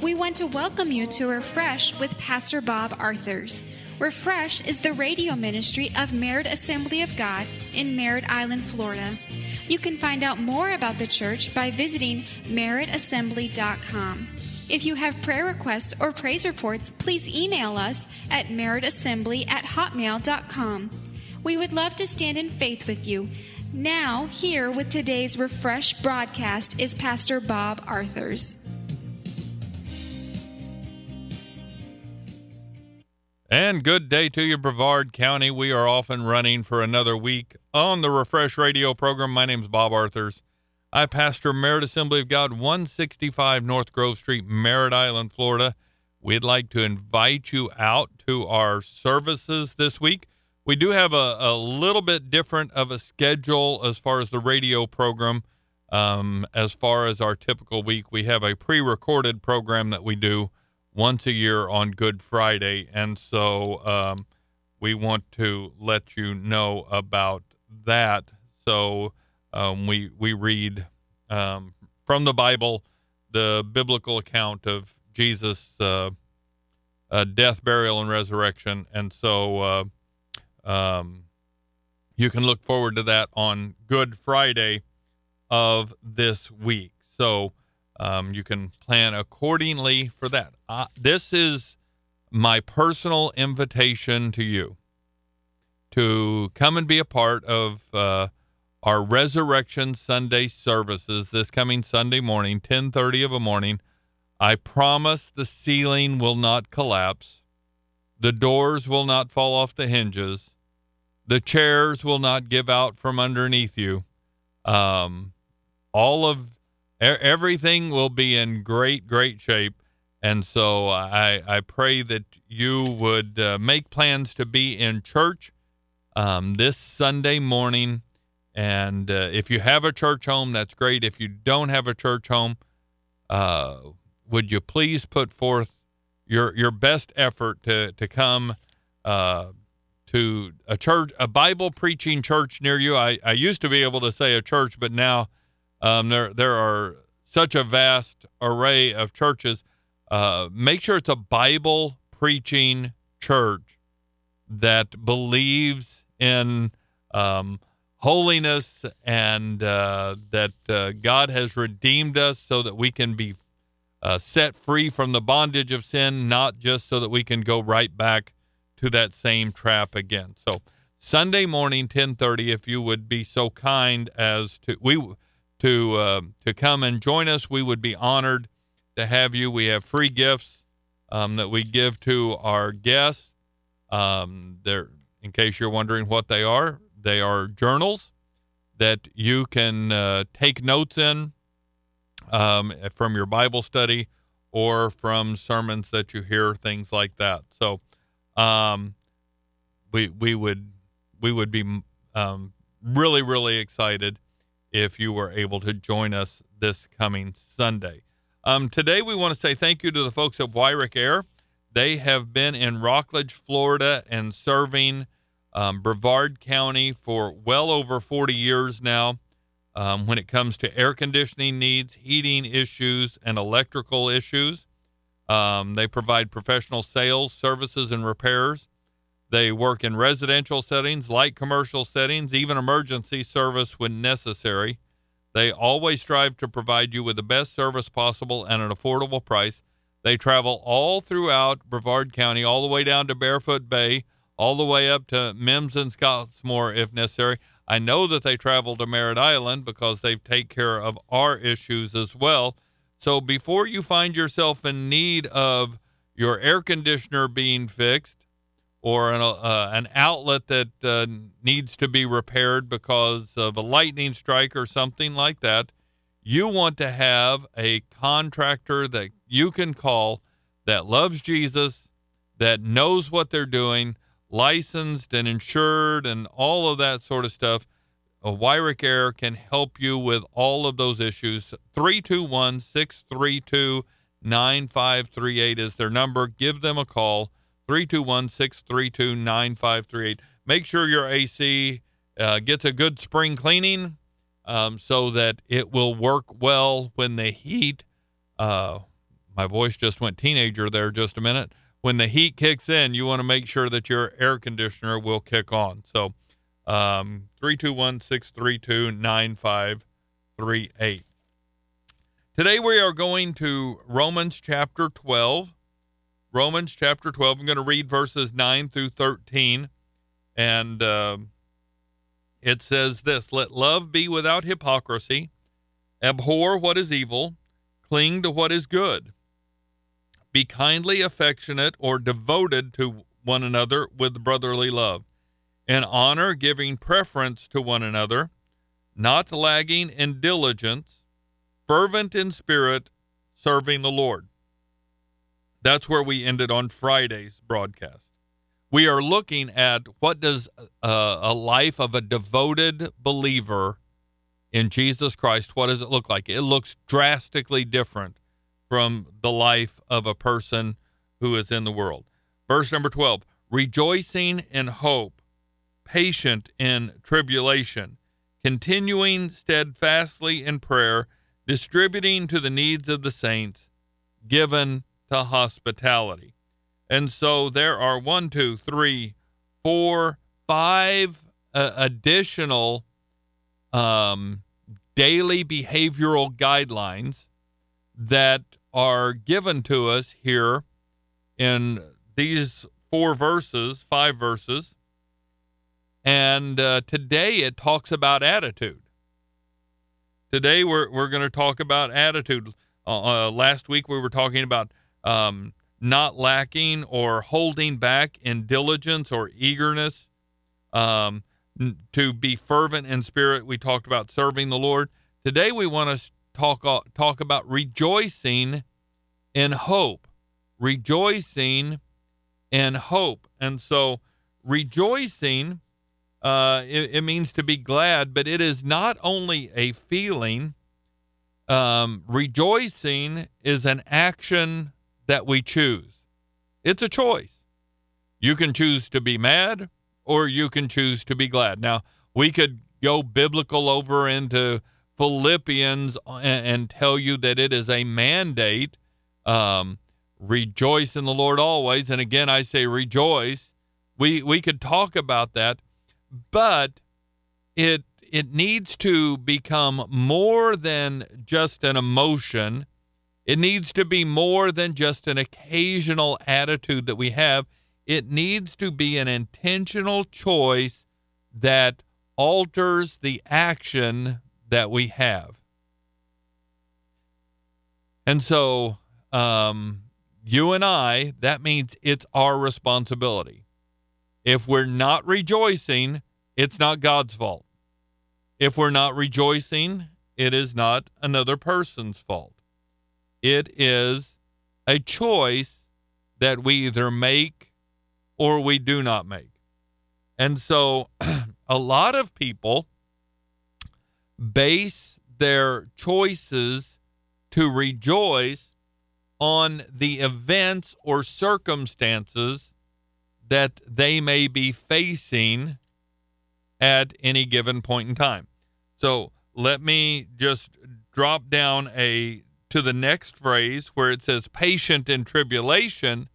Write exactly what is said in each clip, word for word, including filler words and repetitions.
We want to welcome you to Refresh with Pastor Bob Arthurs. Refresh is the radio ministry of Merritt Assembly of God in Merritt Island, Florida. You can find out more about the church by visiting merritt assembly dot com. If you have prayer requests or praise reports, please email us at merritt assembly at hotmail dot com. We would love to stand in faith with you. Now, here with today's Refresh broadcast is Pastor Bob Arthurs. And good day to you, Brevard County. We are off and running for another week on the Refresh Radio program. My name is Bob Arthurs. I pastor Merritt Assembly of God, one sixty-five North Grove Street, Merritt Island, Florida. We'd like to invite you out to our services this week. We do have a, a little bit different of a schedule as far as the radio program. Um, as far as our typical week, we have a pre-recorded program that we do once a year on Good Friday, and so um, we want to let you know about that. So um, we we read um, from the Bible the biblical account of Jesus' uh, uh, death, burial, and resurrection, and so uh, um, you can look forward to that on Good Friday of this week. So Um, you can plan accordingly for that. Uh, this is my personal invitation to you to come and be a part of uh, our Resurrection Sunday services this coming Sunday morning, ten thirty of a morning. I promise the ceiling will not collapse. The doors will not fall off the hinges. The chairs will not give out from underneath you. Um, all of Everything will be in great, great shape, and so I, I pray that you would uh, make plans to be in church um, this Sunday morning, and uh, if you have a church home, that's great. If you don't have a church home, uh, would you please put forth your your best effort to, to come uh, to a church, a Bible-preaching church near you? I, I used to be able to say a church, but now Um, there, there are such a vast array of churches. Uh, make sure it's a Bible preaching church that believes in um, holiness and uh, that uh, God has redeemed us so that we can be uh, set free from the bondage of sin, not just so that we can go right back to that same trap again. So Sunday morning, ten thirty, if you would be so kind as to we. to uh, to come and join us. We would be honored to have you. We have free gifts um, that we give to our guests. Um, they're, in case you're wondering what they are, they are journals that you can uh, take notes in um, from your Bible study or from sermons that you hear, things like that. So um, we we would we would be um, really really excited if you were able to join us this coming Sunday. Um, today, we want to say thank you to the folks at Wyrick Air. They have been in Rockledge, Florida, and serving um, Brevard County for well over forty years now um, when it comes to air conditioning needs, heating issues, and electrical issues. Um, they provide professional sales, services, and repairs. They work in residential settings, light commercial settings, even emergency service when necessary. They always strive to provide you with the best service possible at an affordable price. They travel all throughout Brevard County, all the way down to Barefoot Bay, all the way up to Mims and Scottsmore if necessary. I know that they travel to Merritt Island because they take care of our issues as well. So before you find yourself in need of your air conditioner being fixed, or an, uh, an outlet that uh, needs to be repaired because of a lightning strike or something like that, you want to have a contractor that you can call that loves Jesus, that knows what they're doing, licensed and insured and all of that sort of stuff. A Wyrick Air can help you with all of those issues. three two one, six three two, nine five three eight is their number. Give them a call. three two one, six three two, nine five three eight. Make sure your A C uh, gets a good spring cleaning um, so that it will work well when the heat uh, my voice just went teenager there just a minute. When the heat kicks in, you want to make sure that your air conditioner will kick on. So um, three two one, six three two, nine five three eight. Today we are going to Romans chapter twelve. Romans chapter twelve. I'm going to read verses nine through thirteen. And uh, it says this: let love be without hypocrisy. Abhor what is evil. Cling to what is good. Be kindly affectionate or devoted to one another with brotherly love. In honor, giving preference to one another, not lagging in diligence, fervent in spirit, serving the Lord. That's where we ended on Friday's broadcast. We are looking at what does a, a life of a devoted believer in Jesus Christ, what does it look like? It looks drastically different from the life of a person who is in the world. Verse number twelve, rejoicing in hope, patient in tribulation, continuing steadfastly in prayer, distributing to the needs of the saints, given to hospitality. And so there are one, two, three, four, five uh, additional um, daily behavioral guidelines that are given to us here in these four verses, five verses. And uh, today it talks about attitude. Today we're we're going to talk about attitude. Uh, uh, last week we were talking about um, not lacking or holding back in diligence or eagerness. Um, n- to be fervent in spirit. We talked about serving the Lord. Today we want to talk uh, talk about rejoicing in hope. Rejoicing in hope. And so rejoicing, uh, it, it means to be glad, but it is not only a feeling. Um, rejoicing is an action that we choose. It's a choice. You can choose to be mad or you can choose to be glad. Now, we could go biblical over into Philippians and, and tell you that it is a mandate. Um, rejoice in the Lord always. And again, I say rejoice. We we could talk about that, but it it needs to become more than just an emotion. It needs to be more than just an occasional attitude that we have. It needs to be an intentional choice that alters the action that we have. And so um, you and I, that means it's our responsibility. If we're not rejoicing, it's not God's fault. If we're not rejoicing, it is not another person's fault. It is a choice that we either make or we do not make. And so a lot of people base their choices to rejoice on the events or circumstances that they may be facing at any given point in time. So let me just drop down a to the next phrase where it says patient in tribulation.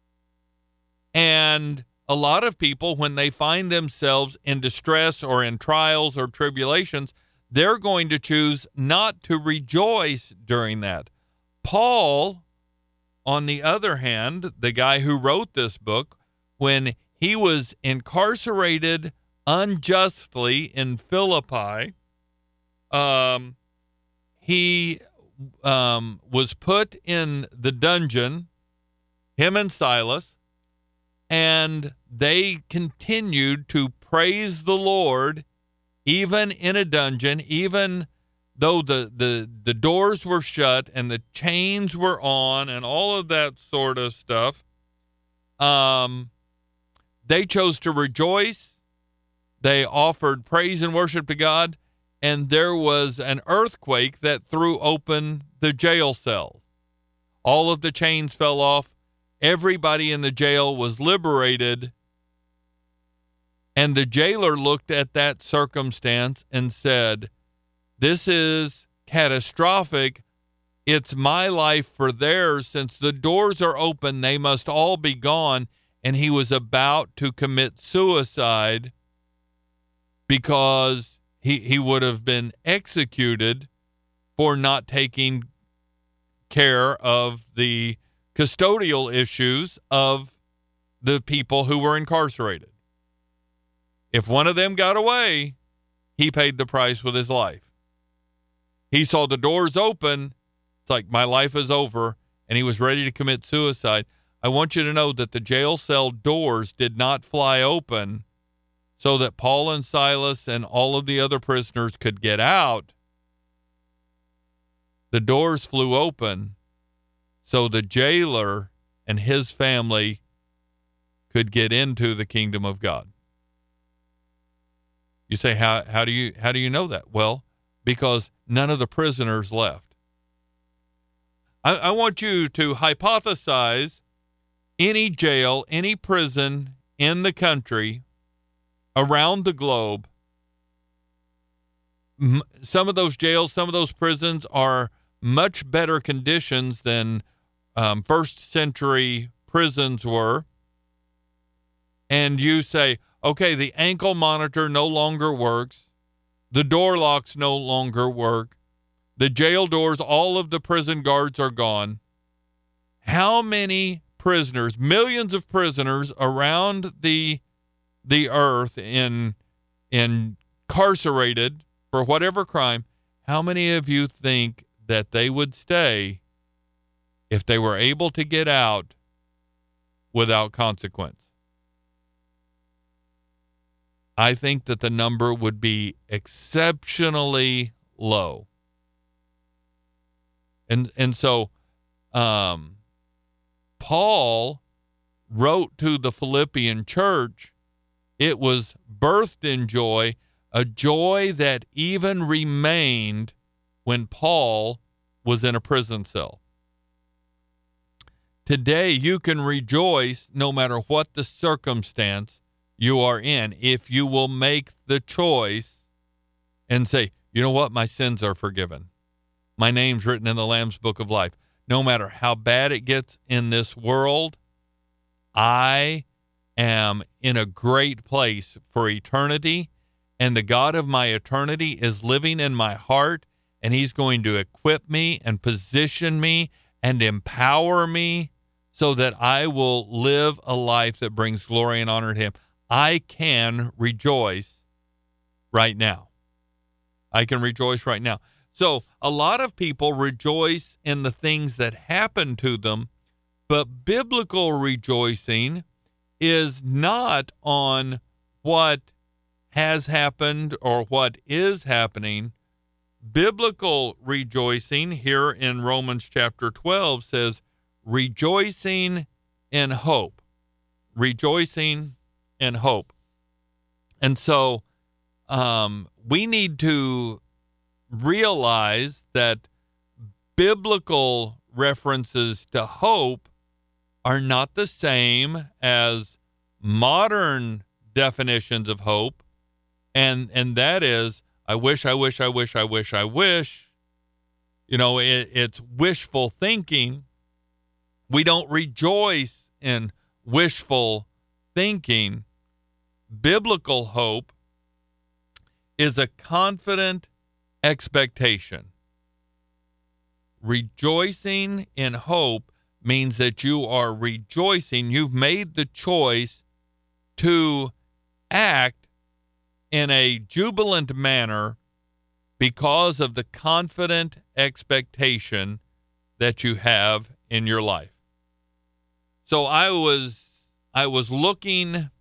And a lot of people, when they find themselves in distress or in trials or tribulations, they're going to choose not to rejoice during that. Paul, on the other hand, the guy who wrote this book, when he was incarcerated unjustly in Philippi, um, he um, was put in the dungeon, him and Silas, and they continued to praise the Lord even in a dungeon, even though the, the, the doors were shut and the chains were on and all of that sort of stuff. Um, they chose to rejoice. They offered praise and worship to God, and there was an earthquake that threw open the jail cell. All of the chains fell off. Everybody in the jail was liberated. And the jailer looked at that circumstance and said, this is catastrophic. It's my life for theirs. Since the doors are open, they must all be gone. And he was about to commit suicide because he, he would have been executed for not taking care of the custodial issues of the people who were incarcerated. If one of them got away, he paid the price with his life. He saw the doors open. It's like, my life is over, and he was ready to commit suicide. I want you to know that the jail cell doors did not fly open so that Paul and Silas and all of the other prisoners could get out. The doors flew open so the jailer and his family could get into the kingdom of God. You say, how, how do you, how do you know that? Well, because none of the prisoners left. I, I want you to hypothesize any jail, any prison in the country, around the globe. M- some of those jails, some of those prisons are much better conditions than um, first century prisons were. And you say, okay, the ankle monitor no longer works. The door locks no longer work. The jail doors, all of the prison guards are gone. How many prisoners, millions of prisoners around the the earth in incarcerated for whatever crime, how many of you think that they would stay if they were able to get out without consequence? I think that the number would be exceptionally low. And and so um, Paul wrote to the Philippian church. It was birthed in joy, a joy that even remained when Paul was in a prison cell. Today, you can rejoice no matter what the circumstance you are in, if you will make the choice and say, you know what, my sins are forgiven. My name's written in the Lamb's Book of Life. No matter how bad it gets in this world, I am in a great place for eternity, and the God of my eternity is living in my heart, and he's going to equip me and position me and empower me so that I will live a life that brings glory and honor to him. I can rejoice right now. I can rejoice right now. So a lot of people rejoice in the things that happen to them, but biblical rejoicing is not on what has happened or what is happening. Biblical rejoicing here in Romans chapter twelve says, rejoicing in hope. Rejoicing in hope. And so um, we need to realize that biblical references to hope are not the same as modern definitions of hope. And and that is, I wish, I wish, I wish, I wish, I wish. You know, it, it's wishful thinking. We don't rejoice in wishful thinking. Biblical hope is a confident expectation. Rejoicing in hope means that you are rejoicing. You've made the choice to act in a jubilant manner because of the confident expectation that you have in your life. So I was I was looking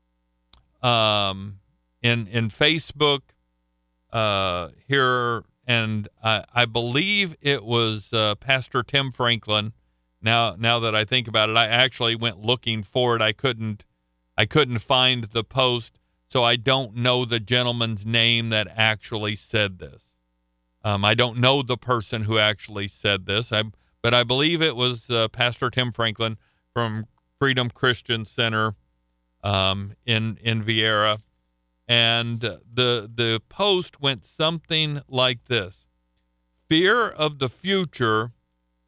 um, in in Facebook uh, here, and I, I believe it was uh, Pastor Tim Franklin. Now, now that I think about it, I actually went looking for it. I couldn't, I couldn't find the post, so I don't know the gentleman's name that actually said this. Um, I don't know the person who actually said this, I, but I believe it was uh, Pastor Tim Franklin from Freedom Christian Center um, in in Vieira, and the the post went something like this: fear of the future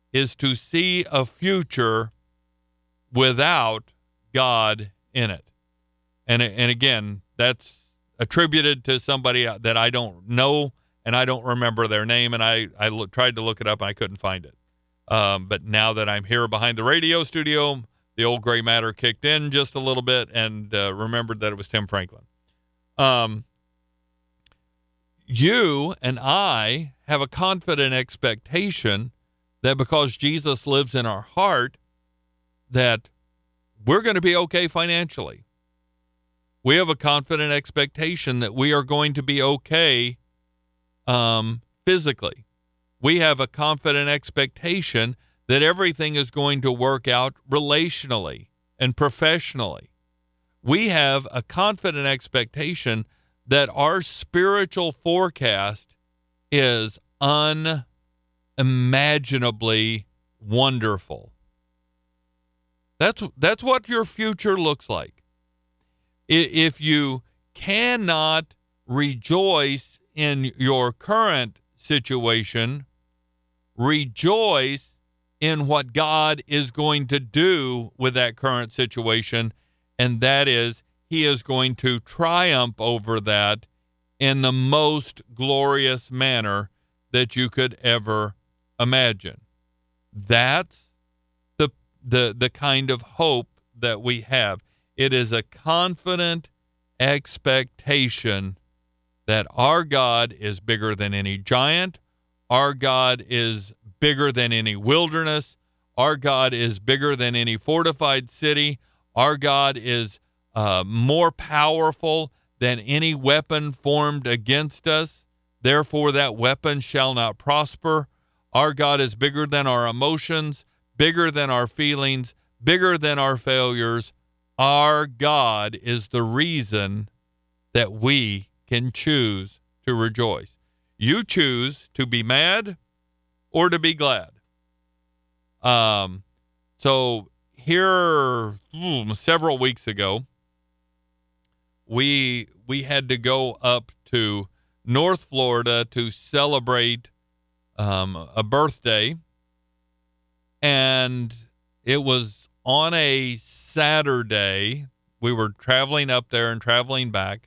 is to see a future without God in it. And and again, that's attributed to somebody that I don't know, and I don't remember their name, and I, I lo- tried to look it up, and I couldn't find it. Um, but now that I'm here behind the radio studio, the old gray matter kicked in just a little bit and uh, remembered that it was Tim Franklin. Um, you and I have a confident expectation that because Jesus lives in our heart, that we're going to be okay financially. We have a confident expectation that we are going to be okay um, physically. We have a confident expectation that everything is going to work out relationally and professionally. We have a confident expectation that our spiritual forecast is unimaginably wonderful. That's that's what your future looks like. If you cannot rejoice in your current situation, rejoice in what God is going to do with that current situation, and that is he is going to triumph over that in the most glorious manner that you could ever imagine. That's the the the kind of hope that we have. It is a confident expectation that our God is bigger than any giant. Our God is bigger than any wilderness. Our God is bigger than any fortified city. Our God is uh, more powerful than any weapon formed against us. Therefore, that weapon shall not prosper. Our God is bigger than our emotions, bigger than our feelings, bigger than our failures. Our God is the reason that we can choose to rejoice. You choose to be mad or to be glad. Um, so here, hmm, several weeks ago, we we had to go up to North Florida to celebrate um, a birthday, and it was on a Saturday. We were traveling up there and traveling back.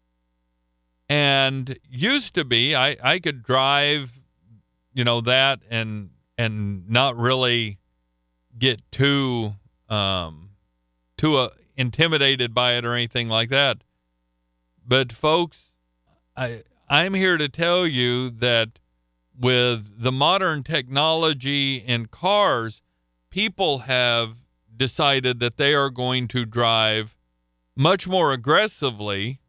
And used to be, I, I could drive, you know, that and and not really get too um, too uh, intimidated by it or anything like that. But folks, I I'm here to tell you that with the modern technology in cars, people have decided that they are going to drive much more aggressively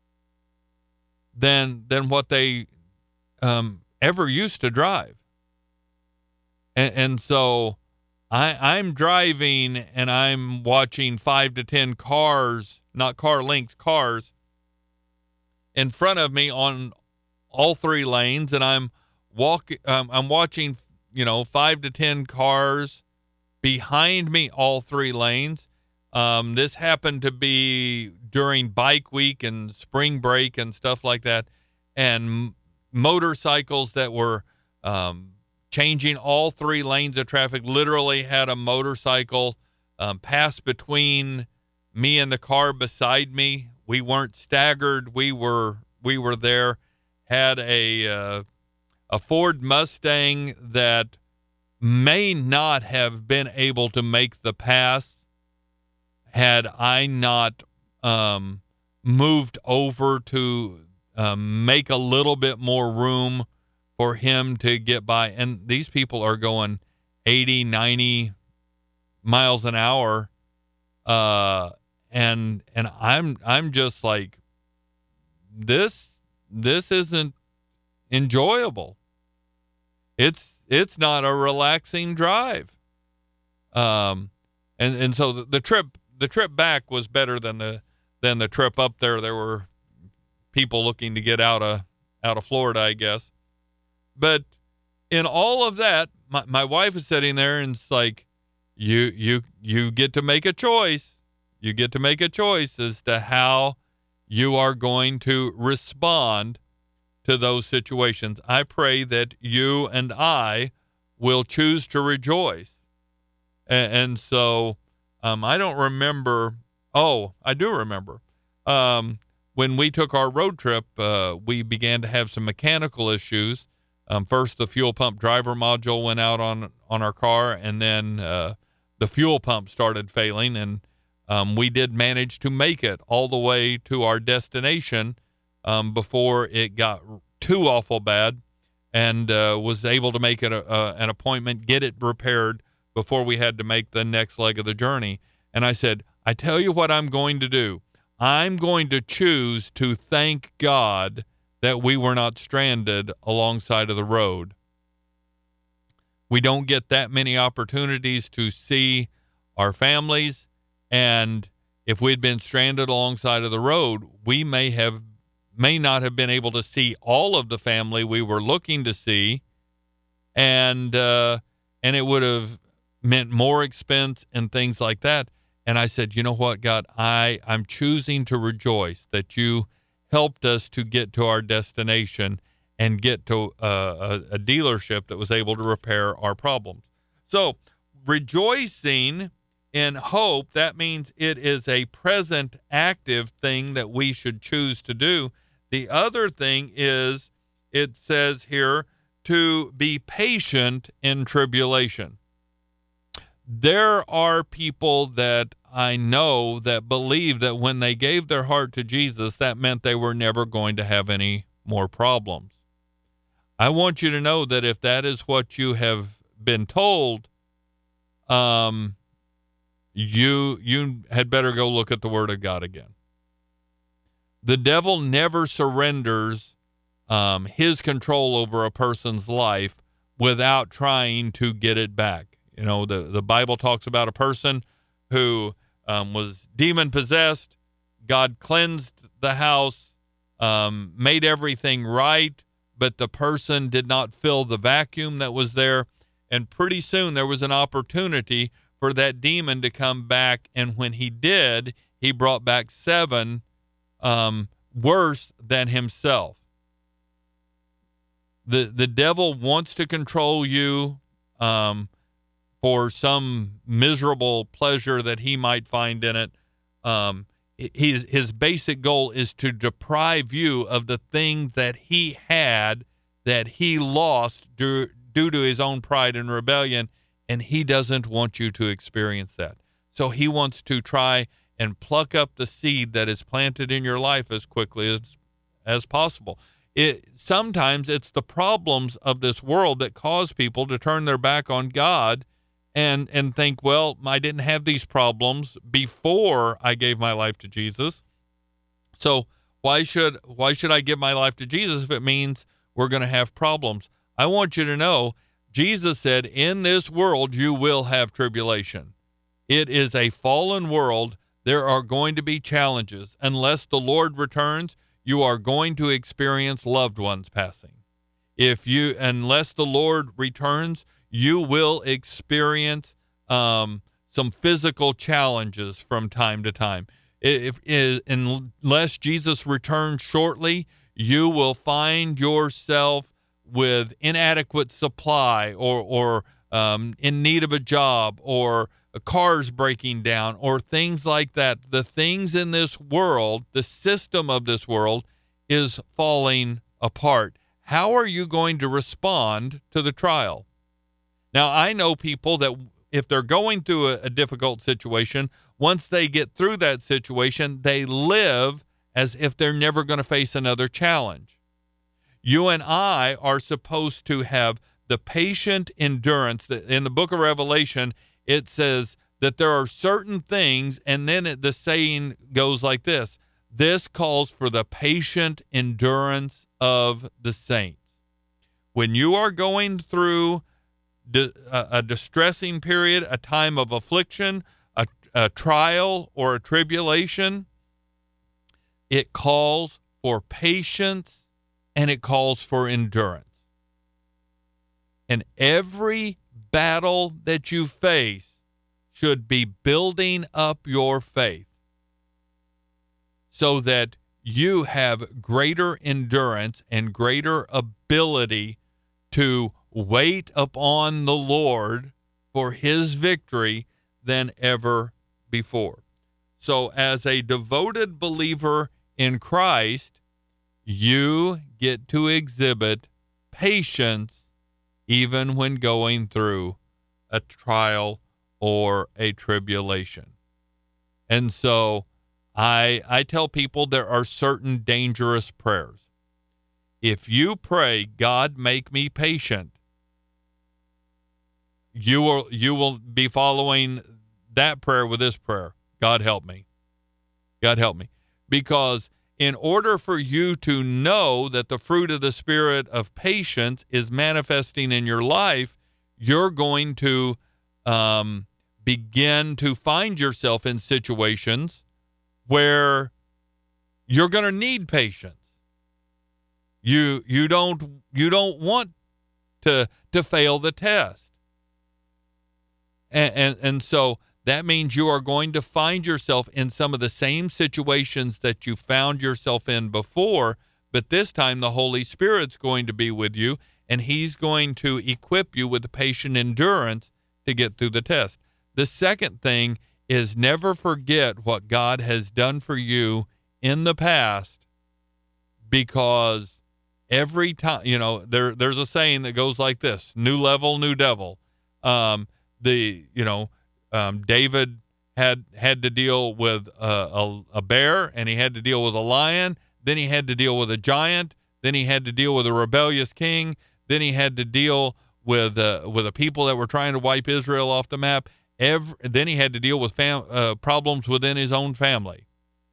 than than what they um, ever used to drive. And, and so I, I'm driving and I'm watching five to ten cars, not car lengths, cars in front of me on all three lanes, and I'm walk um, I'm watching, you know, five to ten cars behind me all three lanes. Um, this happened to be during bike week and spring break and stuff like that, and m- motorcycles that were um, changing all three lanes of traffic. Literally had a motorcycle um, pass between me and the car beside me. We weren't staggered. We were we were there. Had a uh, a Ford Mustang that may not have been able to make the pass had I not um, moved over to um, make a little bit more room for him to get by. And these people are going eighty, ninety miles an hour. Uh, and, and I'm, I'm just like, this, this isn't enjoyable. It's, it's not a relaxing drive. Um, and, and so the, the trip, the trip back was better than the, than the trip up there. There were people looking to get out of, out of Florida, I guess. But in all of that, my, my wife is sitting there and it's like, you, you, you get to make a choice. You get to make a choice as to how you are going to respond to those situations. I pray that you and I will choose to rejoice. And, and so um, I don't remember. Oh, I do remember. Um, when we took our road trip, uh, we began to have some mechanical issues. Um, first, the fuel pump driver module went out on, on our car, and then uh, the fuel pump started failing, and um, we did manage to make it all the way to our destination um, before it got too awful bad, and uh, was able to make it a, a, an appointment, get it repaired before we had to make the next leg of the journey. And I said, I tell you what I'm going to do. I'm going to choose to thank God that we were not stranded alongside of the road. We don't get that many opportunities to see our families, and if we'd been stranded alongside of the road, we may have may not have been able to see all of the family we were looking to see, and uh, and it would have meant more expense and things like that. And I said, you know what, God, I, I'm choosing to rejoice that you helped us to get to our destination and get to uh, a, a dealership that was able to repair our problems. So rejoicing in hope, that means it is a present active thing that we should choose to do. The other thing is, it says here, to be patient in tribulation. There are people that I know that believe that when they gave their heart to Jesus, that meant they were never going to have any more problems. I want you to know that if that is what you have been told, um, you you had better go look at the Word of God again. The devil never surrenders um, his control over a person's life without trying to get it back. You know, the, the Bible talks about a person who um, was demon-possessed. God cleansed the house, um, made everything right, but the person did not fill the vacuum that was there. And pretty soon there was an opportunity for that demon to come back. And when he did, he brought back seven um, worse than himself. The, the devil wants to control you um, for some miserable pleasure that he might find in it. Um, his, his basic goal is to deprive you of the things that he had that he lost due, due to his own pride and rebellion, and he doesn't want you to experience that. So he wants to try and pluck up the seed that is planted in your life as quickly as, as possible. It, sometimes it's the problems of this world that cause people to turn their back on God and and think, well, I didn't have these problems before I gave my life to Jesus. So why should why should I give my life to Jesus if it means we're going to have problems? I want you to know, Jesus said, in this world you will have tribulation. It is a fallen world. There are going to be challenges. Unless the Lord returns, you are going to experience loved ones passing. If you, unless the Lord returns, you will experience um, some physical challenges from time to time. If, if unless Jesus returns shortly, you will find yourself with inadequate supply, or or um, in need of a job, or cars breaking down, or things like that. The things in this world, the system of this world, is falling apart. How are you going to respond to the trial? Now, I know people that if they're going through a, a difficult situation, once they get through that situation, they live as if they're never going to face another challenge. You and I are supposed to have the patient endurance. That in the book of Revelation, it says that there are certain things, and then it, the saying goes like this: this calls for the patient endurance of the saints. When you are going through a distressing period, a time of affliction, a, a trial, or a tribulation, it calls for patience and it calls for endurance. And every battle that you face should be building up your faith so that you have greater endurance and greater ability to wait upon the Lord for his victory than ever before. So as a devoted believer in Christ, you get to exhibit patience even when going through a trial or a tribulation. And so I I tell people there are certain dangerous prayers. If you pray, God, make me patient, you will you will be following that prayer with this prayer. God help me. God help me. Because in order for you to know that the fruit of the Spirit of patience is manifesting in your life, you're going to um, begin to find yourself in situations where you're going to need patience. You you don't you don't want to to fail the test. And, and and so that means you are going to find yourself in some of the same situations that you found yourself in before, but this time the Holy Spirit's going to be with you, and he's going to equip you with the patient endurance to get through the test. The second thing is never forget what God has done for you in the past, because every time, you know, there there's a saying that goes like this: new level, new devil. Um, the, you know, um, David had had to deal with a, a, a bear, and he had to deal with a lion. Then he had to deal with a giant. Then he had to deal with a rebellious king. Then he had to deal with uh, with the people that were trying to wipe Israel off the map. Every, then he had to deal with fam- uh, problems within his own family.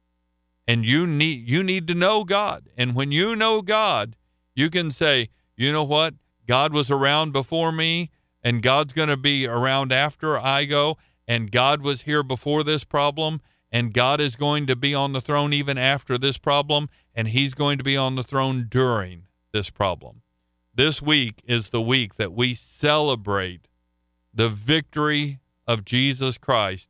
And you need you need to know God. And when you know God, you can say, you know what? God was around before me, and God's going to be around after I go, and God was here before this problem, and God is going to be on the throne even after this problem, and he's going to be on the throne during this problem. This week is the week that we celebrate the victory of Jesus Christ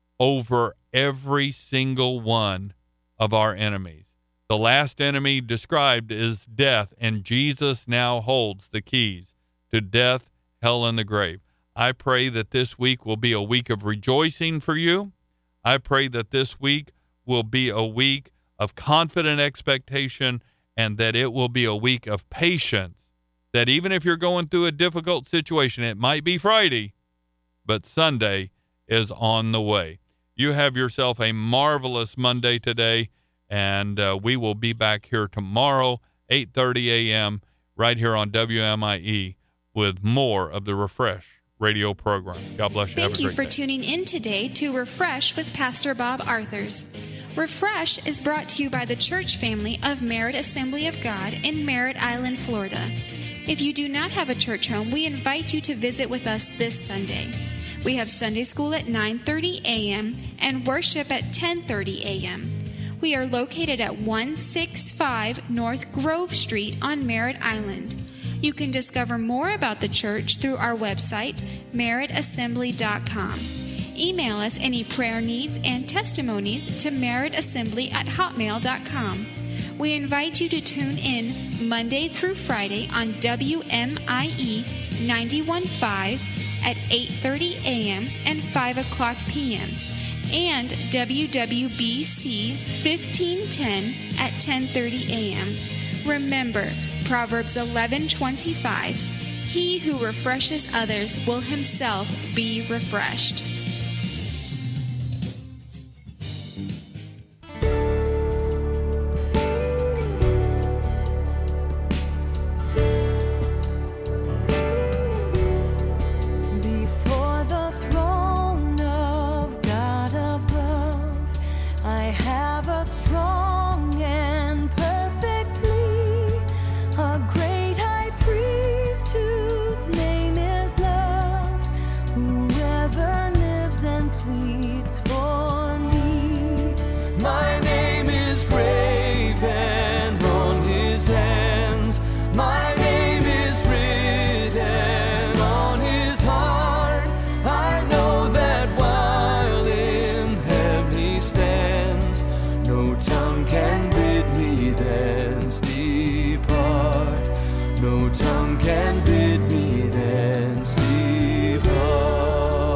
over every single one of our enemies. The last enemy described is death, and Jesus now holds the keys to death, hell, and the grave. I pray that this week will be a week of rejoicing for you. I pray that this week will be a week of confident expectation, and that it will be a week of patience, that even if you're going through a difficult situation, it might be Friday, but Sunday is on the way. You have yourself a marvelous Monday today, and uh, we will be back here tomorrow, eight thirty a.m., right here on W M I E with more of the Refresh radio program. God bless you. Thank you for day. tuning in today to Refresh with Pastor Bob Arthurs. Refresh is brought to you by the church family of Merritt Assembly of God in Merritt Island, Florida. If you do not have a church home, we invite you to visit with us this Sunday. We have Sunday school at nine thirty a.m. and worship at ten thirty a.m. We are located at one sixty-five North Grove Street on Merritt Island. You can discover more about the church through our website, merritt assembly dot com. Email us any prayer needs and testimonies to merritt assembly at hotmail dot com. We invite you to tune in Monday through Friday on W M I E ninety-one point five at eight thirty a.m. and five o'clock p.m. and W W B C fifteen ten at ten thirty a.m. Remember, Proverbs eleven twenty-five, he who refreshes others will himself be refreshed. Whoever lives and pleads